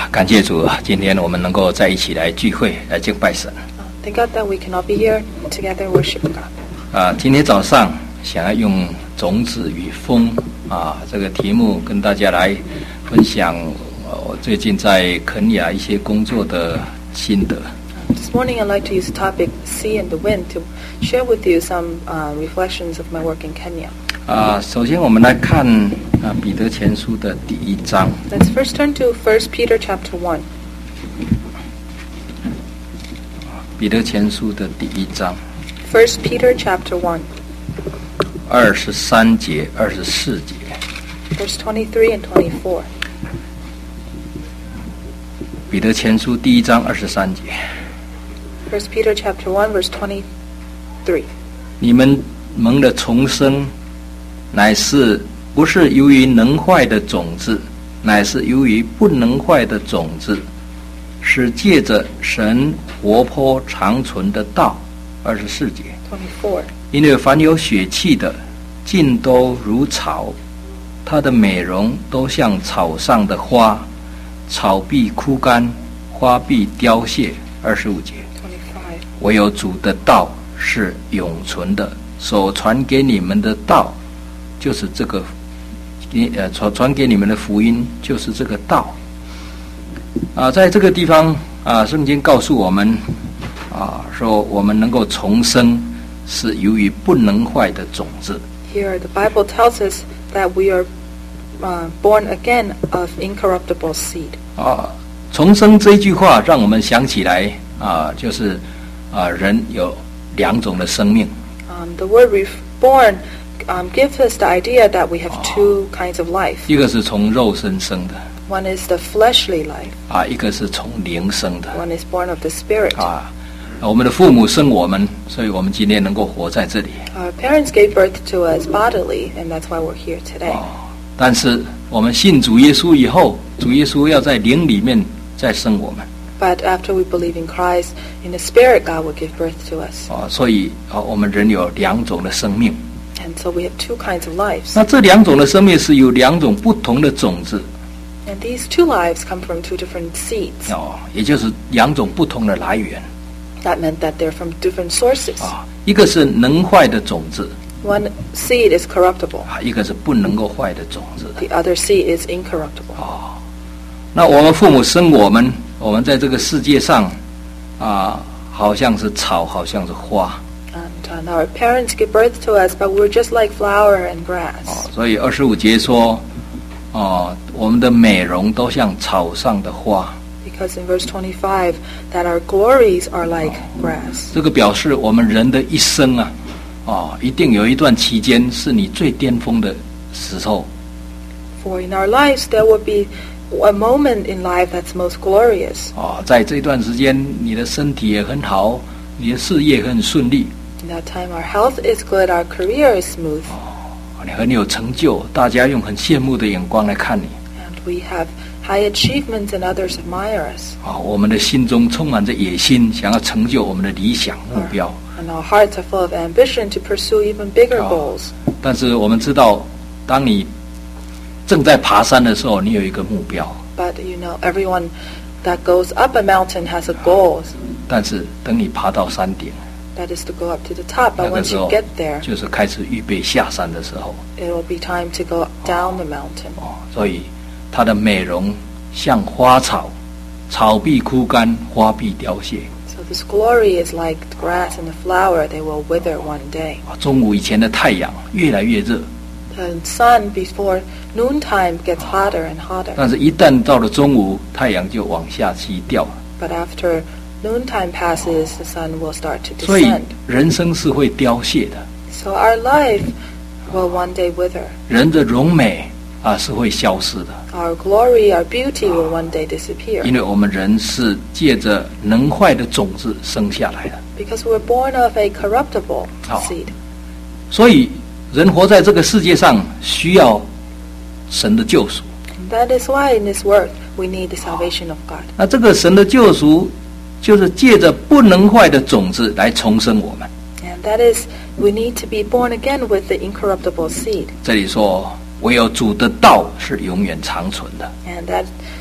感谢主，今天我们能够在一起来聚会，来敬拜神。 Thank God that we can all be here together worship God. 今天早上想要用种子与风这个题目跟大家来分享我最近在肯亚一些工作的心得。 This morning I'd like to use the topic Sea and the Wind to share with you some reflections of my work in Kenya. 首先我们来看彼得前书的第1章。 Let's first turn to 1 Peter chapter 1. 彼得前书的第1章。 1 Peter chapter 1. 23节、24节。 Verse 23 and 24. 彼得前书第1章23节。 1 Peter chapter 1 verse 23. 你们蒙了重生，不是由于能坏的种子，乃是由于不能坏的种子，是借着神活泼长存的道。24节。 24. 因为凡有血气的，尽都如草，它的美容都像草上的花，草必枯干，花必凋谢。25节。唯有主的道是永存的，所传给你们的道就是这个所传给你们的福音就是这个道。在这个地方圣经告诉我们说我们能够重生是由于不能坏的种子。 Here the Bible tells us that we are born again of incorruptible seed. 重生这一句话让我们想起来就是人有2种的生命。 The word reborn gives us the idea that we have two kinds of life. 一个是从肉身生的， One is the fleshly life. 一个是从灵生的。 One is born of the spirit. 我们的父母生我们，所以我们今天能够活在这里。 Our parents gave birth to us bodily, and that's why we're here today. 但是我们信主耶稣以后，主耶稣要在灵里面再生我们。 But after we believe in Christ, in the spirit, God will give birth to us. 所以我们人有2种的生命。 And so we have two kinds of lives. 那这2种的生命是有2种不同的种子。 And these two lives come from two different seeds. 也就是2种不同的来源。 That meant that they're from different sources. 一个是能坏的种子。 One seed is corruptible. 一个是不能够坏的种子。 The other seed is incorruptible. 那我们父母生我们，我们在这个世界上好像是草，好像是花。 And our parents give birth to us, but we're just like flower and grass. 所以25节说，我们的美容都像草上的花。 Because in verse 25, that our glories are like grass. 这个表示我们人的一生一定有一段期间是你最巅峰的时候。 For in our lives there will be a moment in life that's most glorious. 在这段时间，你的身体也很好，你的事业很顺利。 In that time, our health is good, our career is smooth. 你很有成就，大家用很羡慕的眼光来看你。 And we have high achievements and others admire us. 我们的心中充满着野心，想要成就我们的理想目标。 And our hearts are full of ambition to pursue even bigger goals. 但是我们知道，当你正在爬山的时候，你有一个目标。 But you know, everyone that goes up a mountain has a goal. 但是等你爬到山顶， That is to go up to the top. But once you get there, 就是开始预备下山的时候。 it will be time to go down the mountain. 所以它的美容像花草，草必枯干，花必凋谢。 So this glory is like the grass and the flower; they will wither one day. 中午以前的太阳越来越热， The sun before noontime gets hotter and hotter. 但是一旦到了中午，太阳就往下去掉了。 But after noontime passes, the sun will start to 所以 descend. 人生是会凋谢的， So our life will one day wither. 人的荣美是会消失的。 Our glory, our beauty will one day disappear. 因为我们人是借着能坏的种子生下来的， Because we're born of a corruptible seed. 所以人活在这个世界上需要神的救赎。 And that is why in this world we need the salvation of God. 那这个神的救赎就是借着不能坏的种子来重生我们。 And that is, we need to be born again with the incorruptible seed. 这里说唯有主的道是永远长存的。 And that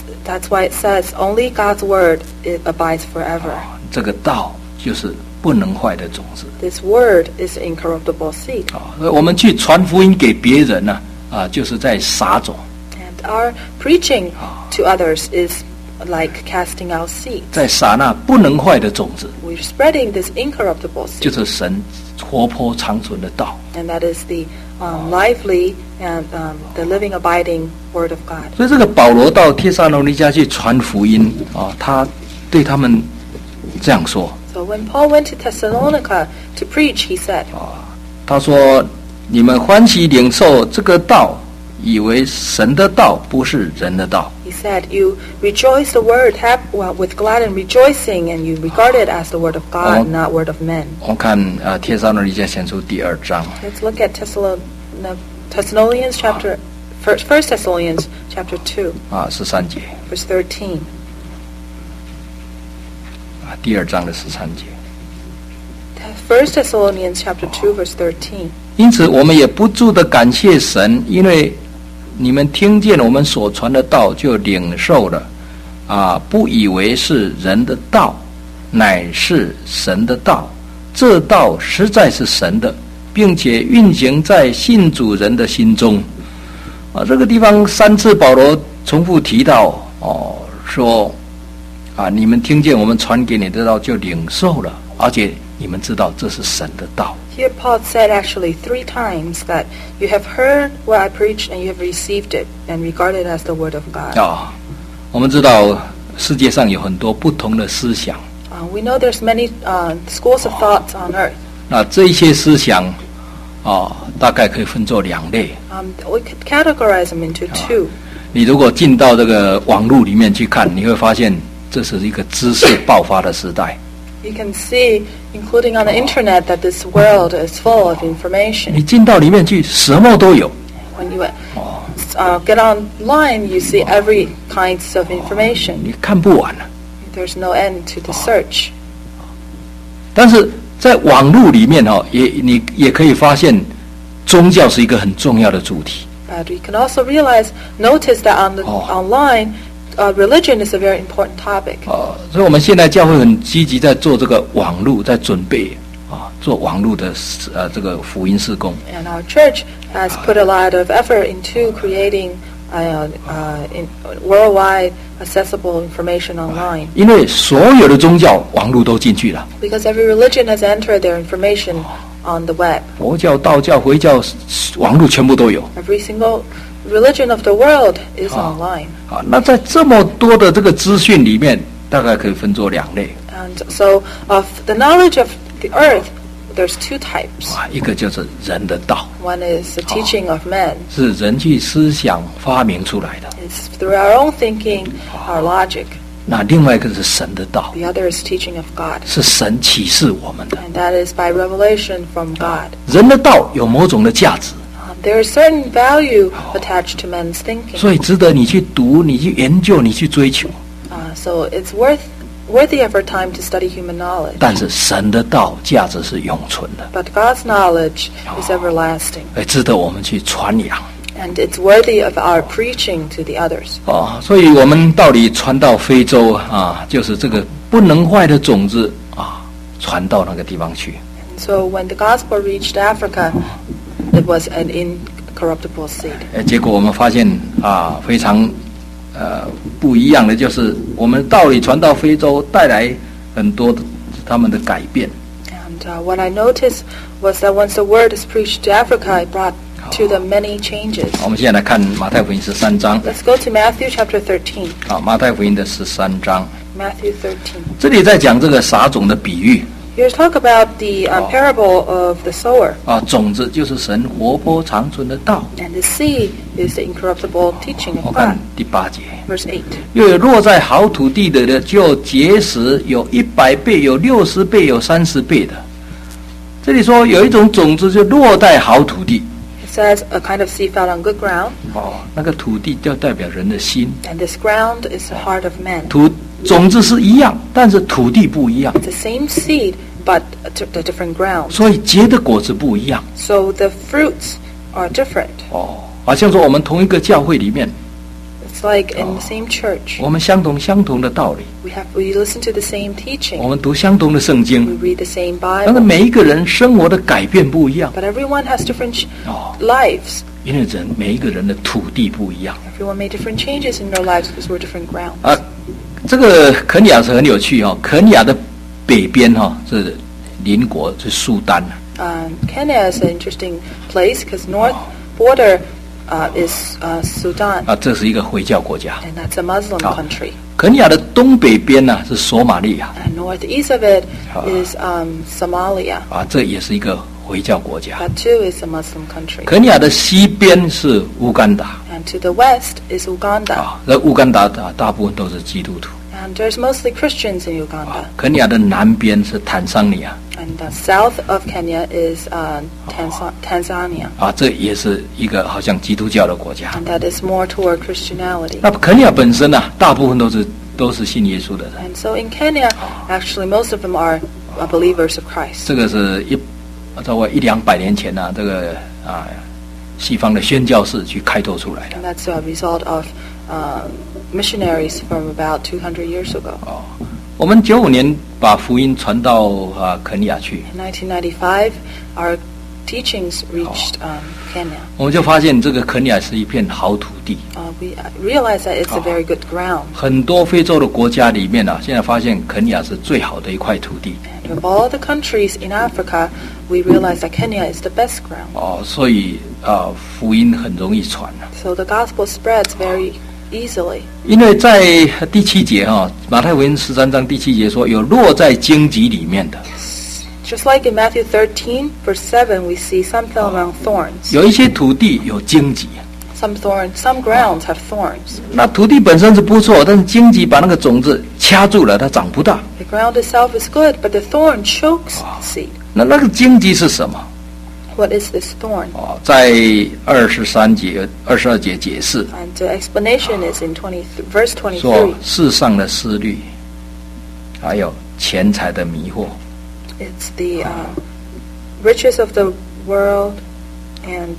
That's why it says only God's word it abides forever. 这个道就是不能坏的种子。 This word is incorruptible seed. 所以我们去传福音给别人呢，就是在撒种。 And our preaching to others is like casting out seeds. 在撒那不能坏的种子， We're spreading this incorruptible 就 seed. 是神活泼长存的道。 And that is the lively and the living, abiding word of God. 所以这个保罗到帖撒罗尼迦去传福音他对他们这样说。 So when Paul went to Thessalonica to preach, he said, 他说：“你们欢喜领受这个道，以为神的道，不是人的道。” He said, you rejoice the word with glad and rejoicing, and you regard it as the word of God, not word of men. 我们看帖撒罗尼迦前书第2章 Let's look at Thessalonians chapter, 1 Thessalonians chapter 2, 13节 verse 13. 第2章的13节。 1 Thessalonians chapter 2, verse 13. 因此，我们也不住的感谢神，因为你们听见我们所传的道，就领受了，不以为是人的道，乃是神的道。这道实在是神的，并且运行在信主人的心中。这个地方3次保罗重复提到，说你们听见我们传给你的道，就领受了，而且你们知道这是神的道。 Here Paul said actually 3 times that you have heard what I preached and you have received it and regard it as the word of God. 我们知道世界上有很多不同的思想。 We know there's many schools of thoughts on earth. 那这一些思想大概可以分作2类。 We could categorize them into 2. 你如果进到这个网络里面去看，你会发现这是一个知识爆发的时代。 You can see, including on the internet, that this world is full of information. 你进到里面去，什么都有。 When you get online, you see every kinds of information. 你看不完了。 There's no end to the search. 但是在网络里面你也可以发现，宗教是一个很重要的主题。 But we can also notice that on the online, religion is a very important topic. 所以我们现在教会很积极在做这个网络，在准备做网络的这个福音事工。 And our church has put a lot of effort into creating worldwide accessible information online. 因为所有的宗教网络都进去了。 Because every religion has entered their information on the web. 佛教、道教、回教，网络全部都有。 Every single religion of the world is online. 那在这么多的这个资讯里面，大概可以分作2类。 And so, of the knowledge of the earth, there's 2 types. 一个就是人的道， One is the teaching of men. 是人去思想发明出来的。 It's through our own thinking, our logic. 那另外一个是神的道， The other is teaching of God. 是神启示我们的。 And that is by revelation from God. 人的道有某种的价值， There is certain value attached to men's thinking. 所以值得你去读、你去研究、你去追求。 So it's worthy of our time to study human knowledge. 但是神的道价值是永存的， But God's knowledge is everlasting. 值得我们去传扬。 And it's worthy of our preaching to the others. 所以我们到底传到非洲就是这个不能坏的种子传到那个地方去。 And so when the gospel reached Africa, it was an incorruptible seed. 结果我们发现非常不一样的，就是我们道理传到非洲，带来很多他们的改变。 And what I noticed was that once the word is preached to Africa, it brought to them many changes. 我们现在来看马太福音13章。 Let's go to Matthew chapter 13. 马太福音的13章， Matthew 13. 这里在讲这个撒种的比喻。 Here's talk about the parable of the sower. 种子就是神活泼长存的道。 And the seed is the incorruptible teaching 我 of 看 God. 第8节， Verse 8. 又有落在好土地的，就结实，有100倍，有60倍，有30倍的。这里说有一种种子就落在好土地。 It says a kind of seed fell on good ground. 那个土地就代表人的心。 And this ground is the heart of man. 种子是一样，但是土地不一样。 It's the same seed, but a different ground. 所以结的果子不一样。 So the fruits are different. 好像说我们同一个教会里面， It's like in the same church. 我们相同的道理， We listen to the same 我 teaching. 们读相同的圣 We 经， read the same 但是 Bible. 每一个人生活的改变不一样 But everyone has different 哦， lives. 因为每一个人的土地不一样 Everyone made different changes in their lives because we're different grounds. 啊。这个肯尼亚是很有趣哦，肯尼亚的北边哈、是邻国是苏丹 Kenya is an interesting place because north border is Sudan, 啊，这是一个回教国家。 and that's a Muslim Oh. country. 肯尼亚的东北边呢、是索马利亚 And northeast of it Oh. is Somalia. 啊，这也是一个回教国家。 That too is a Muslim country. 肯尼亚的西边是乌干达 And to the west is Uganda. 啊，那乌干达大部分都是基督徒 And there's mostly Christians in 啊 Uganda. 。 肯尼亚的南边是坦桑尼亚 And south of Kenya is Tanzania. 啊，这也是一个好像基督教的国家。 And that is more toward Christianity. 那肯尼亚本身呢、大部分都是信耶稣的人。 And so in Kenya, actually most of them are believers of Christ. 这个是超过100-200年前呢、这个西方的宣教士去开拓出来的 And that's a result of missionaries from about 200 years ago. 哦。我们95年把福音传到肯尼亚去， In 1995, our teachings reached Kenya. 我们就发现这个肯尼亚是一片好土地。 We realized that it's a very good ground. 很多非洲的国家里面现在发现肯尼亚是最好的一块土地 And of all the countries in Africa, we realized that Kenya is the best ground. 哦，所以福音很容易传 So the gospel spreads very easily. 因为在第7节马太福音13章第7节说，有落在荆棘里面的， Just like in Matthew 13, verse 7, we see some fell among thorns. 有一些土地有荆棘， Some grounds have thorns. 那土地本身是不错，但是荆棘把那个种子掐住了，它长不大。 The ground itself is good, but the thorn chokes the seed. 那个荆棘是什么？ What is this thorn? 在23节、22节解释 And the explanation is in verse 说 23. 世上的思虑，还有钱财的迷惑。 It's the riches of the world and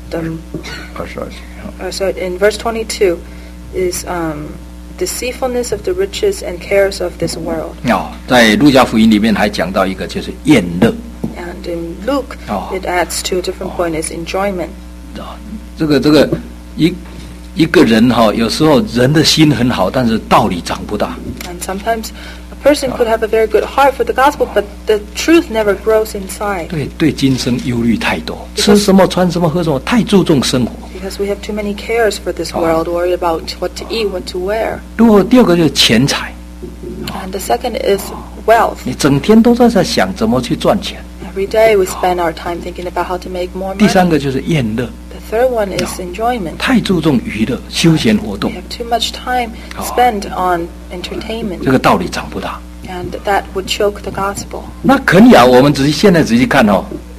22节 so in verse 22 is deceitfulness of the riches and cares of this world. 在路加福音里面还讲到一个就是宴乐 And in Luke, Oh. it adds to a different point is enjoyment. 这个一个人有时候人的心很好，但是道理长不大。 And sometimes a person could have a very good heart for the gospel, but the truth never grows inside 对今生忧虑太多，吃什么穿什么喝什么，太注重生活。 because we have too many cares for this world, worried about what to eat, what to wear. 第二个就是钱财， And the second is wealth. 你整天都在想怎么去赚钱。 Every day we spend our time thinking about how to make more 第三 money. 个就是宴乐， The third one is enjoyment. 太注重娱乐休闲活 We 动， have too much time spent on entertainment, 这个道理长不大。 and that would choke the gospel. 那肯尼亚我们现在仔细看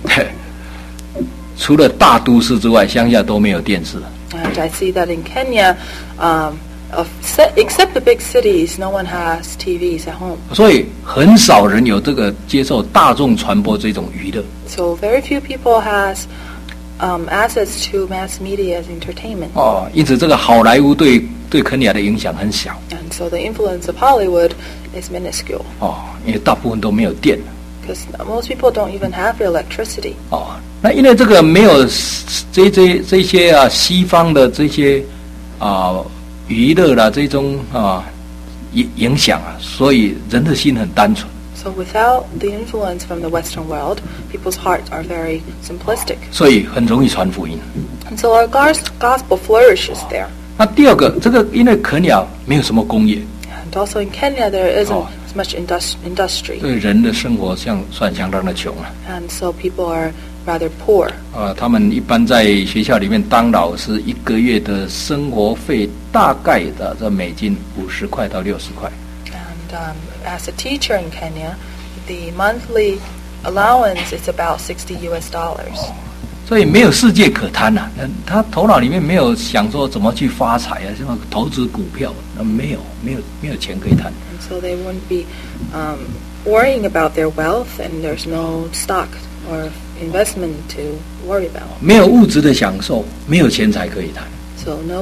除了大都市之外，乡下都没有电视。 And I see that in Kenya, except the big cities, no one has TVs at home. 所以很少人有这个接受大众传播这种娱乐。 So very few people has access to mass media as entertainment. 因此这个好莱坞对肯尼亚的影响很小。 And so the influence of Hollywood is minuscule 因为大部分都没有电。 because most people don't even have electricity. 那因为这个没有这些西方的这些娱乐啦这种影响所以人的心很单纯。 So without the influence from the Western world, people's hearts are very simplistic. 所以很容易传福音。 And so our gospel flourishes there. 那第二个，这个因为肯尼亚没有什么工业， And also in Kenya, there isn't as much industry. 对人的生活算相当的穷了。 And so people are rather poor. 他们一般在学校里面当老师，1个月的生活费大概在美金50块到60块。 And as a teacher in Kenya, the monthly allowance is about $60. 所以没有世界可贪呐、他头脑里面没有想说怎么去发财什么投资股票，没有钱可以贪。 And so they wouldn't be worrying about their wealth, and there's no stock or investment to worry about. 没有物质的享受，没有钱财可以贪。 So no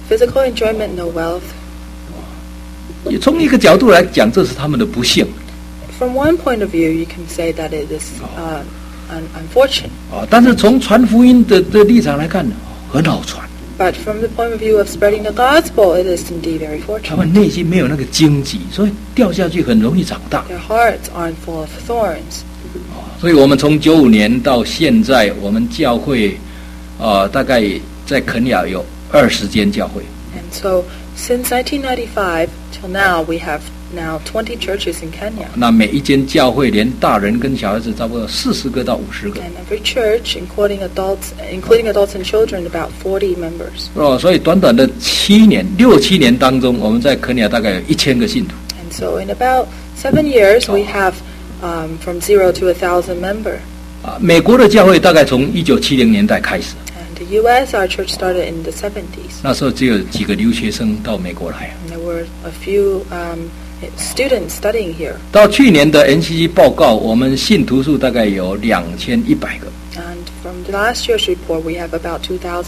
physical enjoyment, no wealth. 也从一个角度来讲，这是他们的不幸 From one point of view, you can say that it is unfortunate. 但是从传福音的立场来看，很好传。 But from the point of view of spreading the gospel, it is indeed very 他 fortunate. 们内心没有那个荆棘，所以掉下去很容易长大。 Their hearts aren't full of thorns. 所以我们从95年到现在，我们教会大概在肯亚有20间教会。 And so, since 1995 till now, we have now 20 churches in Kenya. 那每一间教会连大人跟小孩子差不多40个到50个。 And every church, including adults and children, about 40 members. 所以短短的6、7年当中，我们在肯亚大概有1000个信徒。 And so, in about 7 years, we have from 0 to 1,000 members. 美国的教会大概从1970年代开始， And the U.S., our church started in the 70s. 那时候只有几个留学生到美国来。 And there were a few students studying here. 到去年的 NCC 报告，我们信徒数大概有2100个。 And from the last year's report, we have about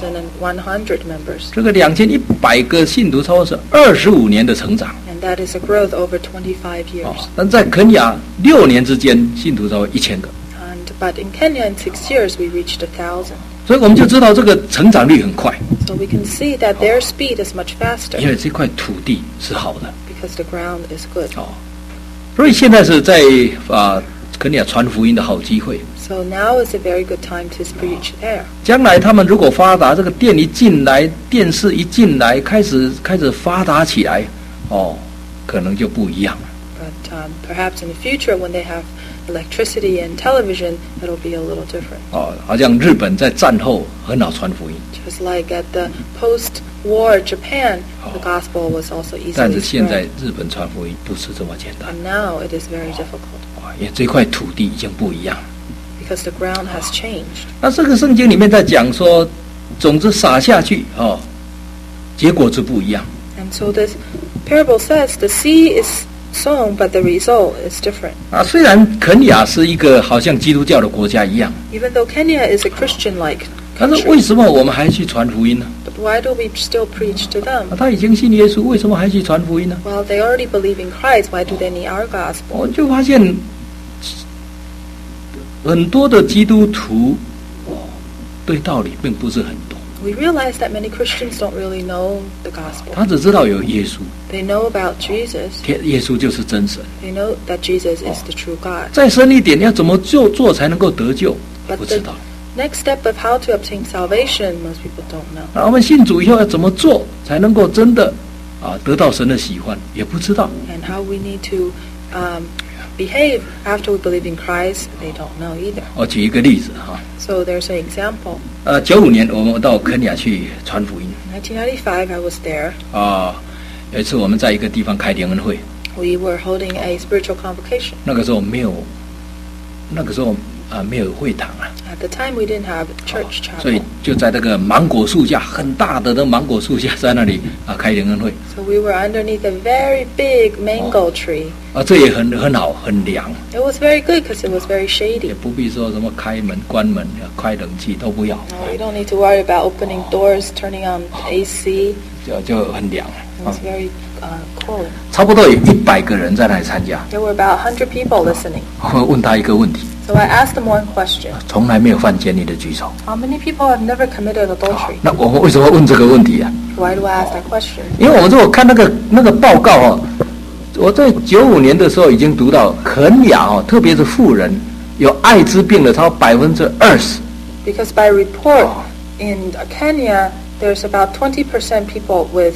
2,100 members. 这个2100个信徒，超过是25年的成长。 And that is a growth over 25 years. 但在肯亚6年之间，信徒超过1000个。 But in Kenya, in 6 years, we reached 1,000. 所以我们就知道这个成长率很快， So we can see that their speed is much faster 因为这块土地是好的。 because the ground is good. 所以现在是在肯亚传福音的好机会。 So now is a very good time to preach there. 将来他们如果发达，这个电一进来，电视一进来，开始发达起来，可能就不一样了。 But perhaps in the future, when they have electricity and television, it'll be a little different. 好像日本在战后很好传福音， Just like at the post-war Japan, the gospel was also 但 easily 是现在 spread. 日本传福音不是这么简单， And now it is very difficult 因为这块土地已经不一样。 because the ground has changed. 那这个圣经里面在讲说，种子撒下去，结果子不一样。 And so this parable says the seed is sown, but the result is different. 虽然肯亚是一个好像基督教的国家一样， Even though Kenya is a Christian-like 但是为 country, 什么我们还去传福音呢？ but why do we still preach to them? 他已经信耶稣，为什么还去传福音呢？ Well, they already believe in Christ. Why do they need our gospel? 我就发现很多的基督徒对道理并不是很懂， We realize that many Christians don't really know the gospel. 他只知道有耶稣， They know about Jesus. 耶稣就是真神。 They know that Jesus is the true God. 再深一点，要怎么做才能够得救？ But 不知 the 道。 next step of how to obtain salvation, most people don't know. 那我们信主以后要怎么做才能够真的得到神的喜欢？也不知道。 And how we need to behave after we believe in Christ, they don't know either. 我举一个例子哈 So there's an example. ，95年我们到肯亚去传福音 1995, I was there. 有一次我们在一个地方开联恩会， We were holding a spiritual convocation. 那个时候没有会堂啊， At the time, we didn't have church 所以 chapel. 就在那个芒果树下，很大的那芒果树下，在那里开联恩会 So we were underneath a very big mango tree. 这也很好，很凉， It was very good because it was very 也 shady. 不必说什么开门、关门、开冷气都不要， No, we don't need to worry about opening doors, turning on AC. 就很凉 It was very cool. 差不多有100个人在那里参加。 There were about 100 people listening. 我问他一个问题， So I asked them one question. 从来没有犯奸淫的举手。 How many people have never committed adultery? 那我们为什么问这个问题啊？ Why do I ask that question? 因为我们如果看那个报告我在95年的时候已经读到肯亚特别是妇人有艾滋病的超20%。 Because by report in Kenya, there's about 20% people with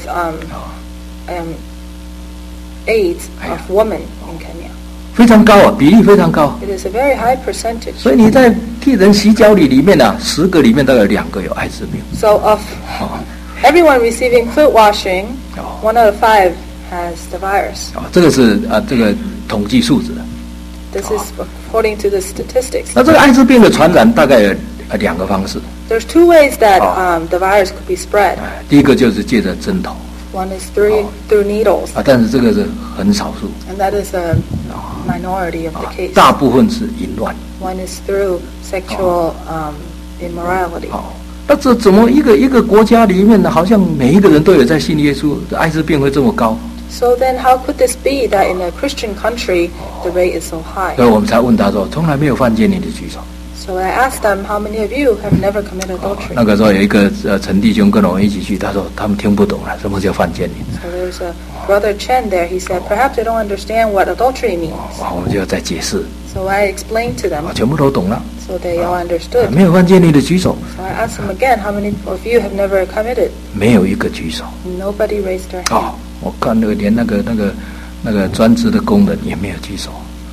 AIDS of women in Kenya. 非常高比例非常高。 It is a very high percentage. 所以你在替人洗脚里面10个里面大概有2个有艾滋病。 So of everyone receiving foot washing, 1 out of 5 has the virus. 这个是这个统计数字的。 This is according to the statistics. 那这个艾滋病的传染大概有2个方式。 There's 2 ways that the virus could be spread. 第一个就是借着针头 One is through needles, 但是这个是很少数， and that is a minority of the case. 大部分是淫乱。 One is through sexual immorality. 那这怎么一个国家里面呢，好像每一个人都有在信耶稣，艾滋病会这么高？ So then how could this be that in a Christian country the rate is so high? 所以我们才问他说，从来没有犯奸淫的举手。 So I asked them, how many of you have never committed adultery? 那个时候有一个陈弟兄跟我们一起去，他说他们听不懂了，什么叫犯奸淫？ So there's a brother Chen there. He said, perhaps they don't understand what adultery means. 我们就在解释， So I explained to them, 全部都懂了。 so they all understood. 没有犯奸淫的举手， So I asked them again, how many of you have never committed? 没有一个举手。 Nobody raised their hand. 哦，我看连那个专职的工人也没有举手。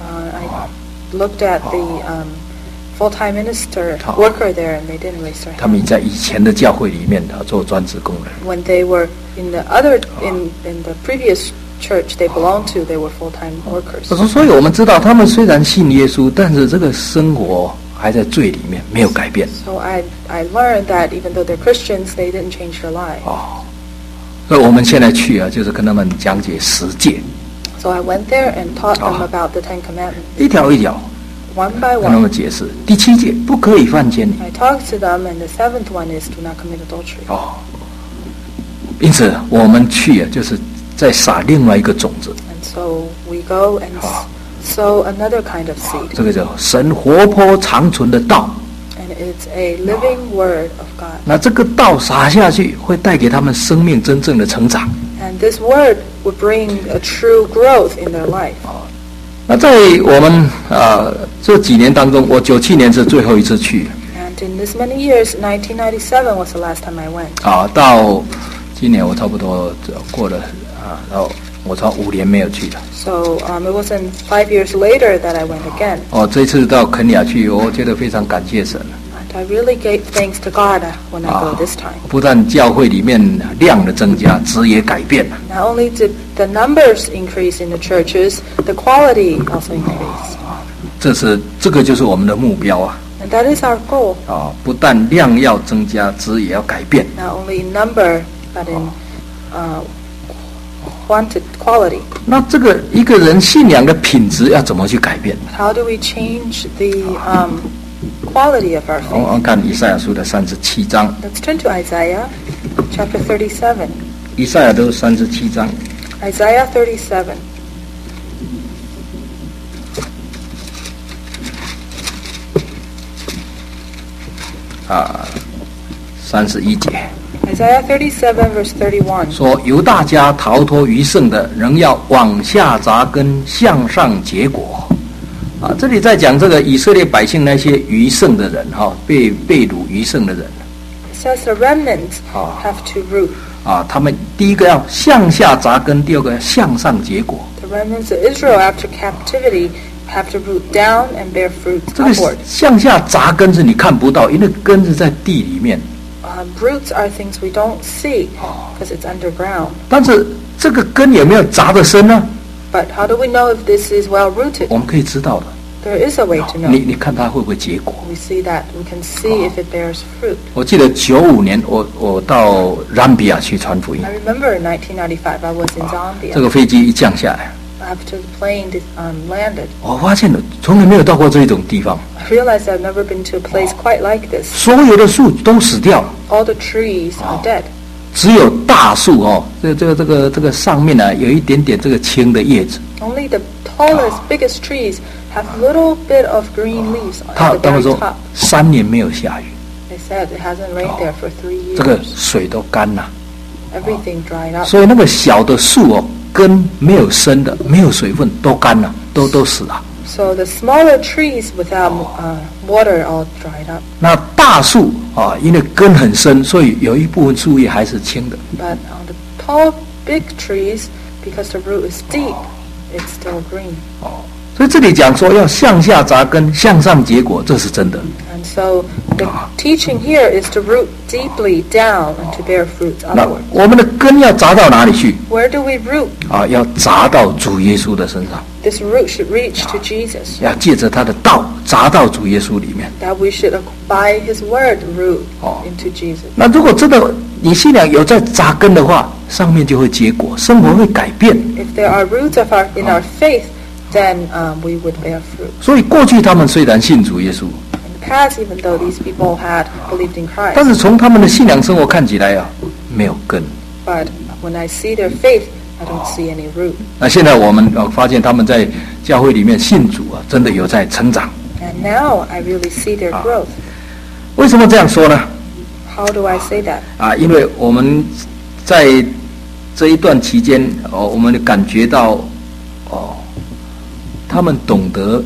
I looked at the full-time minister worker there, and they didn't raise their 他们 hand. 在以前的教会里面做专职工人。 When they were in the other in the previous church they belonged to, they were full-time workers. 所以我们知道，他们虽然信耶稣，但是这个生活还在罪里面，没有改变。 So I learned that even though they're Christians, they didn't change their lives. 哦，所以我们现在去啊，就是跟他们讲解10诫， So I went there and taught them about the Ten Commandments, 一条一条 one by 跟他 one. 们解释。第7诫不可以犯奸淫。 I talked to them, and the seventh one is do not commit adultery. 哦，因此我们去啊，就是在撒另外一个种子。 And so we go and sow another kind of seed, 这个叫神活泼长存的道。 and it's a living word of God. 那这个道撒下去，会带给他们生命真正的成长。 And this word would bring a true growth in their life. 那在我们这几年当中，我97年是最后一次去 And in this many years, 1997 was the last time I went. 到今年我差不多过了然后我差5年没有去了。 So it wasn't 5 years later that I went again. 这次到肯亚去，我觉得非常感谢神。 And I really gave thanks to God when I go this time. 不但教会里面量的增加，质也改变了。 Not only did the numbers increase in the churches, the quality also increased. 这个就是我们的目标啊！ And that is our goal. 不但量要增加，质也要改变。 Not only in number, but in quality. 那这个一个人信仰的品质要怎么去改变？ How do we change the quality of our 我 faith? 们看以赛亚书的37章， Let's turn to Isaiah chapter 37. 以赛亚都是37章。 Isaiah 37. 31节 Isaiah 37 verse 31. 说，犹大家逃脱余剩的，仍要往下扎根，向上结果。这里在讲这个以色列百姓那些余剩的人，被掳余剩的人。 It says the remnants have to root. 他们第一个要向下扎根，第二个要向上结果。 The remnants of Israel after captivity have to root down and bear fruit 这个 upward. 向下扎根是你看不到，因为根是在地里面。 Roots are things we don't see because it's underground. 但是这个根有没有扎得深呢？ But how do we know if this is well rooted? 我们可以知道的。 There is a way to know. 你看它会不会结果？ We see that. We can see if it bears fruit. 我记得95年我到兰比亚去传福音， I remember in 1995 I was in 这 Zambia. 个飞机一降下来， After the plane landed, 我发现了从来没有到过这种地方， I realized I've never been to a place quite like this. 所有的树都死掉了， All the trees are dead. 只有大树这个上面呢有一点点这个青的叶子。 Only the tallest, biggest trees have a little bit of green leaves 他 at the 们 very 说 top. 3年没有下雨， They said it hasn't rained there for 3 这个 years. 水都干了， Everything dried up. 所以那个小的树根没有深的，没有水分都干了，都死了。 So the smaller trees without water all dried up. 那大树因为根很深，所以有一部分树叶还是青的。 But on the tall, big trees, because the root is deep, it's still green. 所以这里讲说要向下扎根，向上结果，这是真的。 And so the teaching here is to root deeply down and to bear fruits 那 upward. 我们的根要扎到哪里去？ Where do we root? 要扎到主耶稣的身上， This root should reach to Jesus. 要借着他的道扎到主耶稣里面。 That we should, by His word, root 哦。 into Jesus. 那如果真的你信仰有在扎根的话，上面就会结果，生活会改变。 If there are roots in our faith, then we would bear fruit. 所以过去他们虽然信主耶稣， And past, even though these people had believed in 但 Christ. 是从他们的信仰生活看起来啊，没有根。 But when I see their faith, I don't see any root. 那现在我们发现他们在教会里面信主啊，真的有在成长。 And now I really see their growth. 为什么这样说呢？ How do I say that? 啊，因为我们在这一段期间，我们感觉到，他们懂得，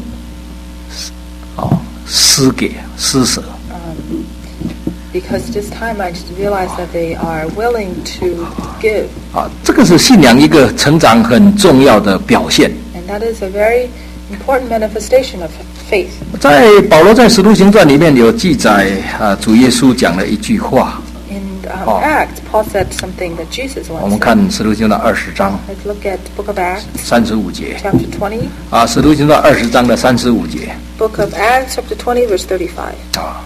施给施舍。 Because this time I just realized that they are willing to give. 啊，这个是信仰一个成长很重要的表现。 And that is a very important manifestation of faith. 在保罗在使徒行传里面有记载，主耶稣讲了一句话。 In Acts, Paul said something that Jesus 我们 once 看使徒行传20章 said. Let's look at Book of Acts, 35节。 chapter 20. 啊，使徒行传20章的35节。 Book of Acts, chapter 20, verse 35. 啊。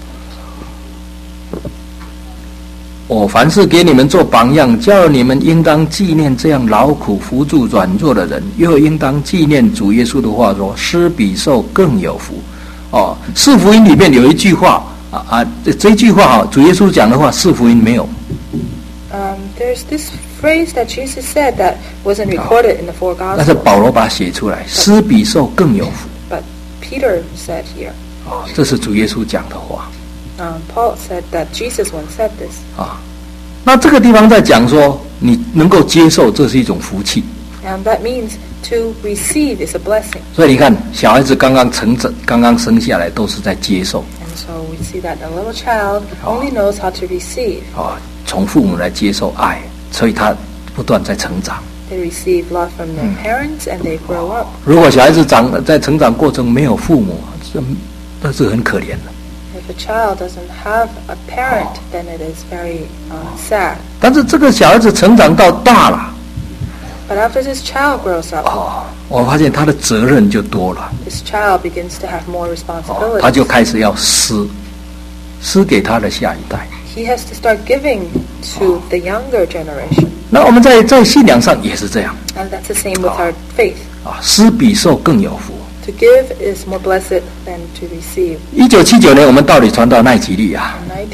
我凡事给你们做榜样，叫你们应当纪念这样劳苦扶助软弱的人，又应当纪念主耶稣的话说：“施比受更有福。”哦，四福音里面有一句话这句话主耶稣讲的话，四福音没有。 There's this phrase that Jesus said that wasn't recorded in the four 但是 Gospels. 保罗把它写出来，施比受更有福。 But Peter said here. 这是主耶稣讲的话。 Paul said that Jesus once said this. 那这个地方在讲说，你能够接受，这是一种福气。 And that means to receive is a blessing. 所以你看，小孩子刚刚生下来，都是在接受。 And so we see that a little child only knows how to receive. 从父母来接受爱，所以他不断在成长。 They receive love from their parents and they grow up. 如果小孩子在成长过程没有父母，那是很可怜的。 If a child doesn't have a parent, then it is very sad. 但是这个小孩子成长到大了， But after this child grows up, 我发现他的责任就多了， this child begins to have more 他就 responsibilities. 开始要施给他的下一代。 He has to start giving to the younger generation. 那我们在信仰上也是这样 And that's the same with our faith. 施比受更有福。 To give is more blessed than to receive. 1979年，我们到底传到奈及利亚。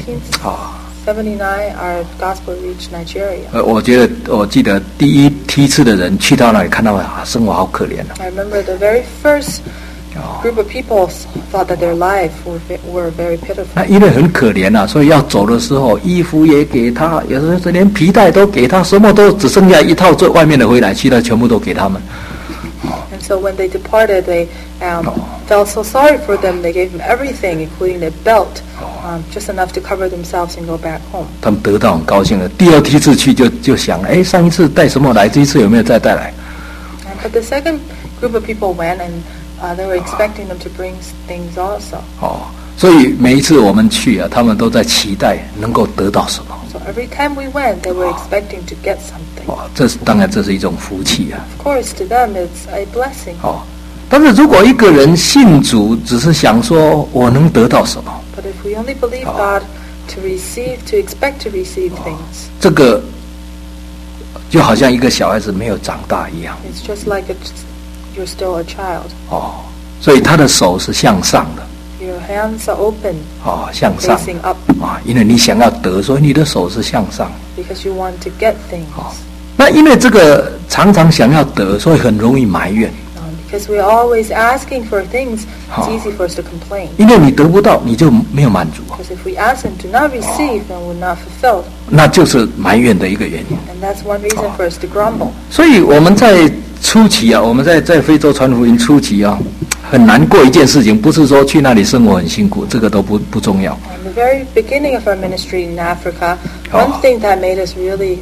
In 1979, our gospel reached Nigeria. 我记得第一次的人去到那里，看到生活好可怜啊。 I remember the very first group of people thought that their life were very pitiful. 那因为很可怜啊，所以要走的时候，衣服也给他，有时候连皮带都给他，什么都只剩下一套最外面的回来，其他全部都给他们。 And so when they departed, they felt so sorry for them. They gave them everything, including their belt, just enough to cover themselves and go back home. 他们得到很高兴了。第二次去就想，上一次带什么来，这一次有没有再带来？ But the second group of people went, and they were expecting them to bring things also. 所以每一次我们去啊，他们都在期待能够得到什么。 So every time we went, they were expecting to get something. 当然这是一种福气啊。 Of course, to them, it's a blessing. 但是如果一个人信主，只是想说我能得到什么， But if we only believe God to expect to receive things, 这个就好像一个小孩子没有长大一样。 it's just like you're still a child. 所以他的手是向上的。 Your hands are open, 向上 facing up, 因为你想要得，所以你的手是向上。 because you want to get things. 那因为这个常常想要得，所以很容易埋怨。 Because we're always asking for things, it's easy for us to complain. 因为你得不到，你就没有满足， Because if we ask and do not receive, then we're not fulfilled. 那就是埋怨的一个原因。 And that's one reason for us to grumble. 所以我们在初期啊，我们在非洲传福音初期啊，很难过一件事情，不是说去那里生活很辛苦，这个都不重要。 In the very beginning of our ministry in Africa, one thing that made us really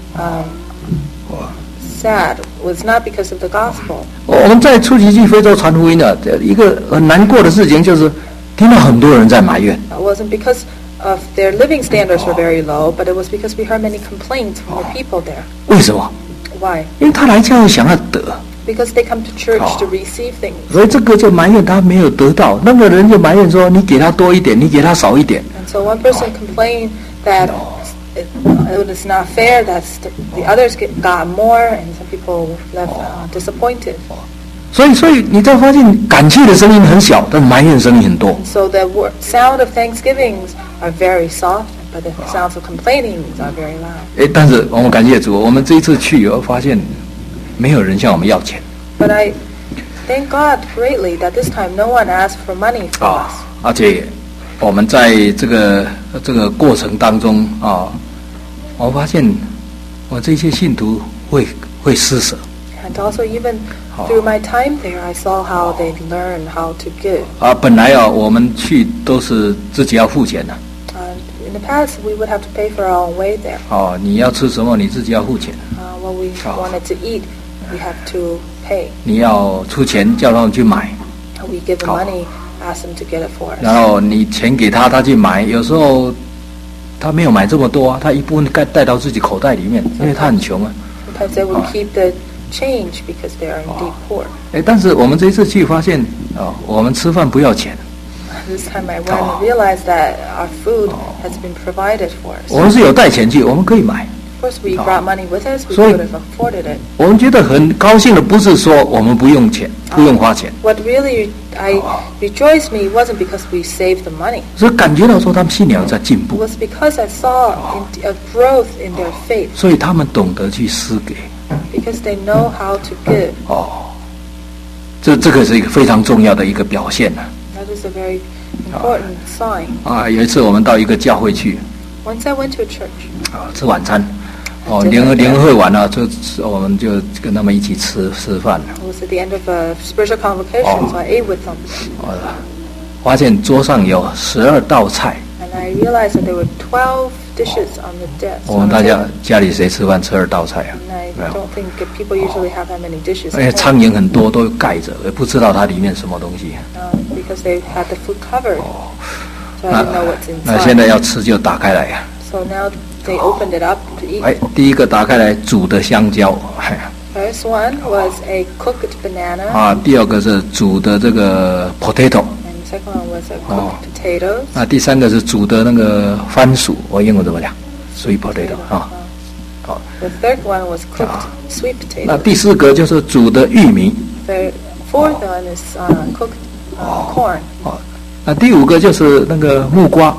sad was not because of the gospel. 我们在初期去非洲传福音的一个很难过的事情，就是听到很多人在埋怨。 It wasn't because of their living standards were very low, but it was because we heard many complaints from the people there. 为什么？ Why? 因为他来教会想要得， Because they come to church to receive things. 所以这个就埋怨他没有得到，那个人就埋怨说你给他多一点，你给他少一点。 And so one person complained that it was not fair, that the others got more, and some people left disappointed. 所以你才发现感谢的声音很小，但埋怨声音很多。 So the sound of thanksgivings are very soft, but the sounds of complainings are very loud. 但是我们感谢主，我们这一次去以后发现，没有人向我们要钱。 But I thank God greatly that this time no one asked for money from us. 而且我们在这个过程当中我发现我这些信徒会施舍。 And also even through my time there, I saw how they learn how to give. 本来我们去都是自己要付钱的。 In the past, we would have to pay for our own way there. 你要吃什么你自己要付钱。 What we wanted to eat, we have to pay. 你要出钱叫他们去买。 We give them money, ask them to get it for us. 然后你钱给他，他去买，有时候他没有买这么多他一部分带到自己口袋里面，因为他很穷啊。 Sometimes they would keep the change because they are indeed poor. 但是我们这一次去发现我们吃饭不要钱。 This time I went and realized that our food has been provided for us. 我们是有带钱去，我们可以买。 Of course, we brought money with us. We could have afforded it. 我们觉得很高兴的不是说我们不用钱，不用花钱。 What really rejoiced me wasn't because we saved the money. 是感觉到说他们信仰在进 It 步， was because I saw a growth in their faith. 所以他们懂得去施给。 Because they know how to give. 这个是一个非常重要的一个表现啊。 That is a very important sign. 有一次我们到一个教会去， Once I went to a church. 吃晚餐。联合会完了，我们就跟他们一起吃饭了。 It was at the end of a spiritual convocation, so I ate with them. 发现桌上有12道菜。 And I realized that there were 12 dishes on the desk. 我们大家里谁吃饭12道菜啊？ And I don't think people usually have that many dishes. 而且苍蝇很多，都盖着，也不知道它里面什么东西。 Because they had the food covered, so I didn't know what's 那现 inside. 在要吃就打开来呀。 So now they opened it up to eat. 第一个打开来煮的香蕉。 First one was a cooked banana. 第二个是煮的这个 potato。 And the second one was a cooked potatoes. 第三个是煮的那个番薯，我英文怎么讲 ？sweet potato The third one was cooked sweet 那 potatoes. 第四个就是煮的玉米。 The fourth one is cooked corn. 那第五个就是那个木瓜。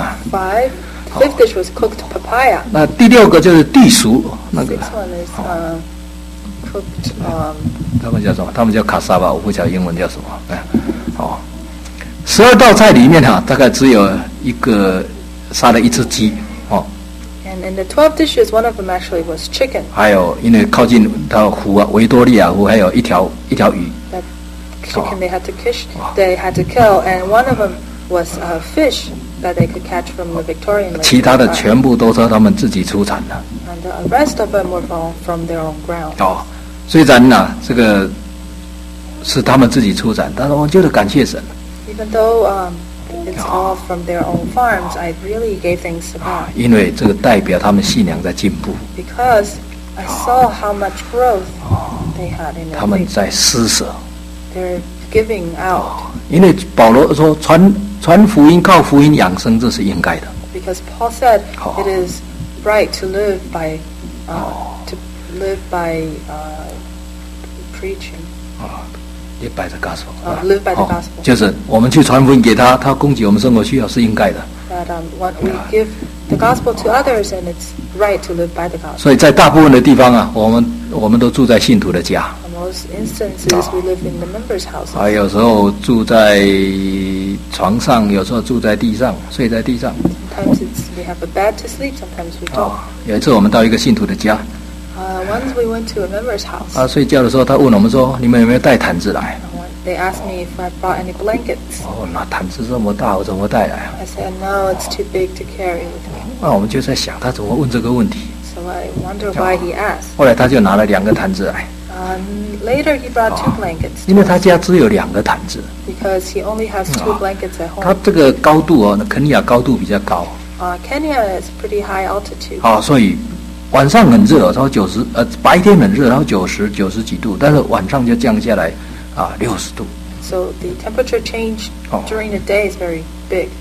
Fifth dish was cooked papaya. 那第六个就是地薯，那个 Sixth one is cooked. 他们叫什么？他们叫卡萨吧，我不晓得英文叫什么。12道菜里面大概只有一个杀了一只鸡。 And in the 12 dishes, one of them actually was chicken. 还有因为靠近到湖维多利亚湖，还有一条鱼。 That chicken they had to kill, and one of them was a fish that they could catch from the Victorian Lake. 其他的全部都是他们自己出产的。 And the rest of them were from their own ground. 虽然这个是他们自己出产，但是我觉得感谢神。 Even though it's all from their own farms, I really gave thanks to God. 因为这个代表他们信仰在进步。 Because I saw how much growth they had in 他 their 们 faith. 在施舍。 They're giving out. 因为保罗说传福音靠福音养生，这是应该的。 Because Paul said it is right to live by preaching. Live by the gospel. Live by the gospel. 就是我们去传福音给他供给我们生活需要是应该的。 That when we give the gospel to others, and it's right to live by the gospel. 所以在大部分的地方我们都住在信徒的家。 In most instances, we live in the members' houses. 有时候住在床上，有时候住在地上，睡在地上。 Sometimes we have a bed to sleep. Sometimes we don't. 有一次我们到一个信徒的家。 Once we went to a member's house. 睡觉的时候，他问我们说：“你们有没有带毯子来？” They asked me if I brought any blankets. 那毯子这么大，我怎么带来？ I said no, it's too big to carry with me. 那我们就在想，他怎么问这个问题？ So I wonder why he asked. 后来他就拿了2个毯子来。 Later he brought 2 blankets. 因为他家只有2个毯子。 Because he only has 2 blankets at home. 他这个高度肯尼亚高度比较高。 Kenya is pretty high altitude. 所以晚上很热，然后白天很热，然后90几度，但是晚上就降下来60度。 So the temperature change during the day is very big.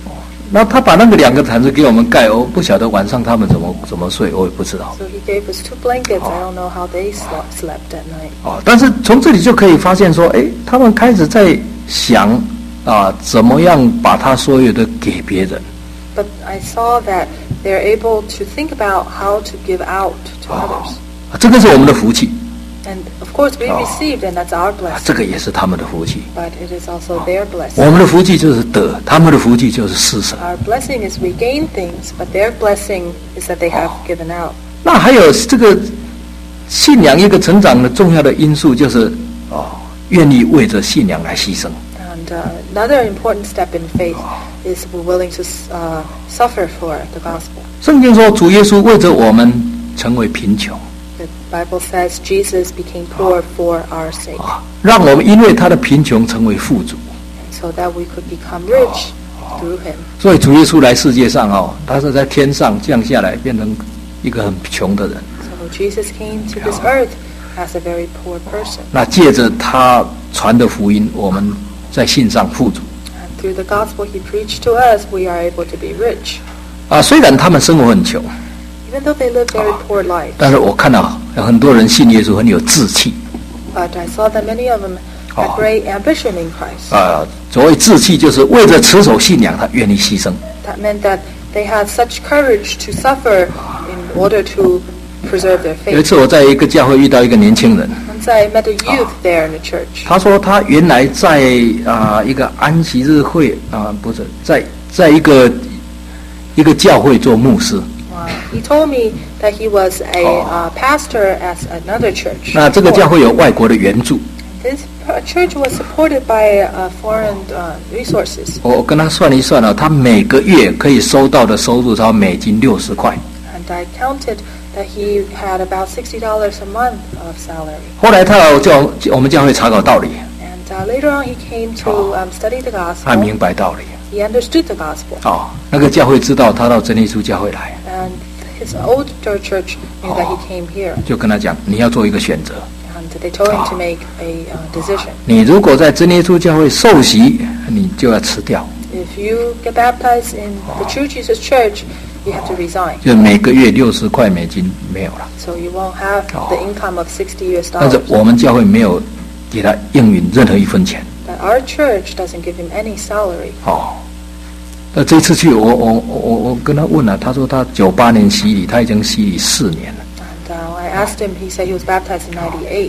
那他把那个2个毯子给我们盖，我不晓得晚上他们怎么睡，我也不知道。 So he gave us 2 blankets. I don't know how they slept at night. 但是从这里就可以发现说，他们开始在想怎么样把他所有的给别人。 But I saw that they're able to think about how to give out to others. 这个是我们的福气。 And of course we received, and that's our blessing. 这个也是他们的福气。 But it is also their blessing. 我们的福气就是得，他们的福气就是施舍。 Our blessing is we gain things, but their blessing is that they have given out. 那还有这个信仰一个成长的重要的因素就是愿意为着信仰来牺牲。 And another important step in faith is we're willing to suffer for the gospel. 圣经说，主耶稣为着我们成为贫穷。 The Bible says Jesus became poor for our sake. 让我们因为他的贫穷成为富足。 So that we could become rich through him. 所以主耶稣来世界上他是在天上降下来，变成一个很穷的人。 So Jesus came to this earth as a very poor person. 那借着他传的福音，我们在信上富足。 And through the gospel he preached to us, we are able to be rich. 虽然他们生活很穷。 Even though they live very poor lives. 但是我看到很多人信耶稣很有志气。 But I saw that many of them had great ambition in Christ. 所谓志气，就是为了持守信仰，他愿意牺牲。 That meant that they had such courage to suffer in order to preserve their faith. 有一次我在一个教会遇到一个年轻人。 Once I met a youth there in the church. 他说他原来在一个安息日会不是在一个教会做牧师。 He told me that he was a pastor at another church. 那这个教会有外国的援助。 This church was supported by foreign resources. 我跟他算一算他每个月可以收到的收入超美金60块。 And I counted that he had about $60 a month of salary. 后来他要叫我们教会查考道理。 And later on he came to study the gospel. 他明白道理。 He understood the gospel. 那个教会知道他到真耶稣教会来。 And his older church knew that he came here. 就跟他讲，你要做一个选择。 And they told him to make a decision. 你如果在真耶稣教会受洗，你就要辞掉。 If you get baptized in the True Jesus Church, you have to resign. 就每个月60块美金没有了。 So you won't have the income of $60. 但是我们教会没有给他应允任何一分钱。 But our church doesn't give him any salary. 那这次去我跟他问了，他说他98年洗礼，他已经洗礼4年了。 And I asked him, he said he was baptized in 98.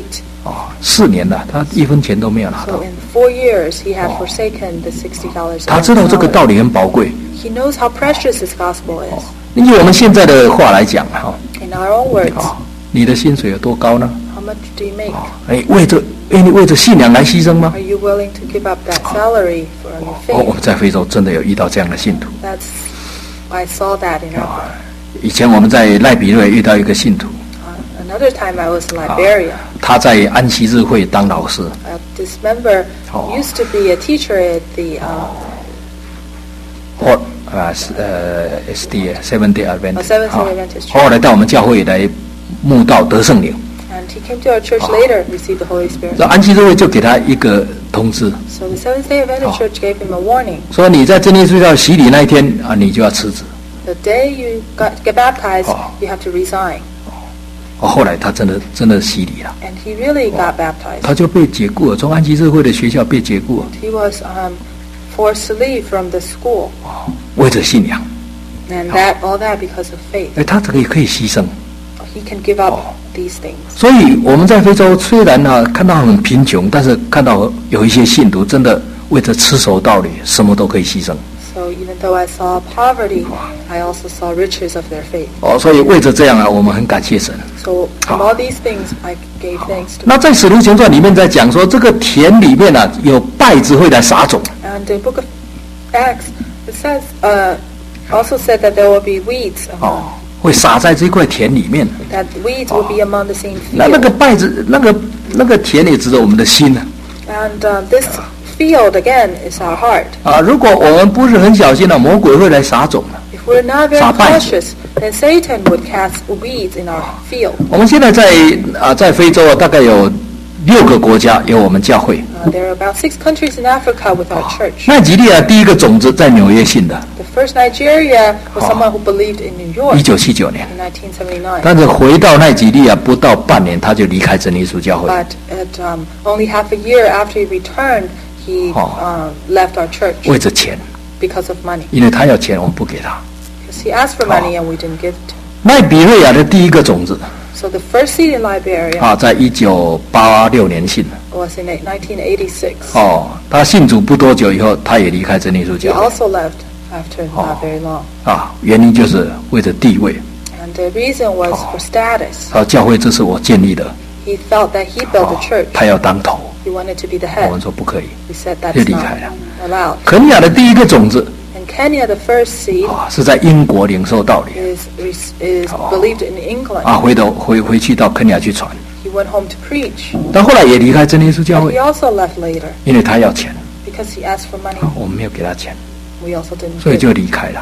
4年了，他一分钱都没有拿到。 So in 4 years, he had forsaken the $60. 他知道这个道理很宝贵。 He knows how precious this gospel is. 因为我们现在的话来讲 In our own words. 你的薪水有多高呢？ How much do you make? 愿意为着信仰来牺牲吗？ Are you willing to give up that salary for your faith? 我们在非洲真的有遇到这样的信徒。 I saw that in Africa. 以前我们在赖比瑞遇到一个信徒。 Another time I was in Liberia. 他在安息日会当老师。 This member used to be a teacher at the SDA Seventh Day Adventist。 后来到我们教会来慕道得圣灵。 And he came to our church later, received the Holy Spirit. 那安息日会就给他一个通知。 So the Seventh Day Adventist Church gave him a warning. 说你在真耶稣教洗礼那一天你就要辞职。 The day you get baptized, you have to resign. 后来他真的洗礼了。 And he really got baptized. 他就被解雇了，从安息日会的学校被解雇了。 He was forced to leave from the school. 为着信仰。 And all that because of faith. 他这个也可以牺牲。 He can give up these things. 所以我们在非洲虽然看到很贫穷，但是看到有一些信徒真的为着持守道理，什么都可以牺牲。 So even though I saw poverty, I also saw riches of their faith. 所以为着这样我们很感谢神。 So from all these things, I gave thanks to. 那在使徒行传里面在讲说，这个田里面有稗子会来撒种。 And the book of Acts, it says, also said that there will be weeds. 会撒在这块田里面。 That weeds will be among the same field. 那个稗子，那个田也指着我们的心呢。 And this field again is our heart. 如果我们不是很小心魔鬼会来撒种的。 If we're not very cautious, then Satan would cast weeds in our field. 我们现在在非洲大概有6个国家有我们教会。 There are about 6 countries in Africa with our church. 奈及利亚第一个种子在纽约信的。 The first Nigeria was someone who believed in New York 1979年。 in 1979. 但是回到奈及利亚不到半年，他就离开真耶稣教会。 But only half a year after he returned, he left our church 为着钱， because of money. 因为他要钱，我们不给他。 Because he asked for money and we didn't give it to him. 奈比瑞亚的第一个种子 So the first seed in Liberia 在1986年信的。 was in 1986. 他信主不多久以后，他也离开真耶稣 He 教会。 also left after not very long. 原因就是为着地位。 And the reason was for status. 教会这是我建立的， He felt that he built the church. 他要当头。 He wanted to be the 我 head. 们说不可以， We said that's 就离 not 开了。 allowed. 肯尼亚的第一个种子 In Kenya, the first seed 是在英国领受道理。 is believed in England. 回去到肯尼亚去传。 He went home to preach. 但后来也离开真耶稣教 But 会 he，also left later 因为他要钱， because he asked for money. 我们没有给他钱， We also didn't 所以 give, 就离开了。